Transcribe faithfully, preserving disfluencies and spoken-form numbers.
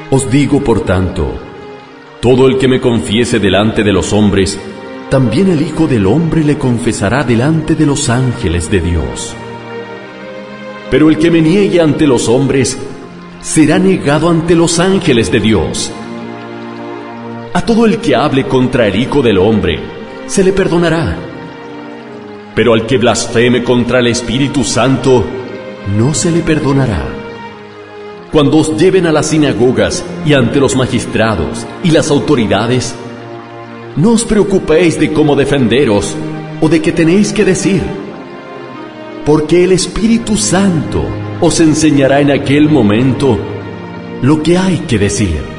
Os digo, por tanto, todo el que me confiese delante de los hombres, también el Hijo del Hombre le confesará delante de los ángeles de Dios. Pero el que me niegue ante los hombres, será negado ante los ángeles de Dios. A todo el que hable contra el Hijo del Hombre, se le perdonará. Pero al que blasfeme contra el Espíritu Santo, no se le perdonará. Cuando os lleven a las sinagogas y ante los magistrados y las autoridades, no os preocupéis de cómo defenderos o de qué tenéis que decir, porque el Espíritu Santo os enseñará en aquel momento lo que hay que decir.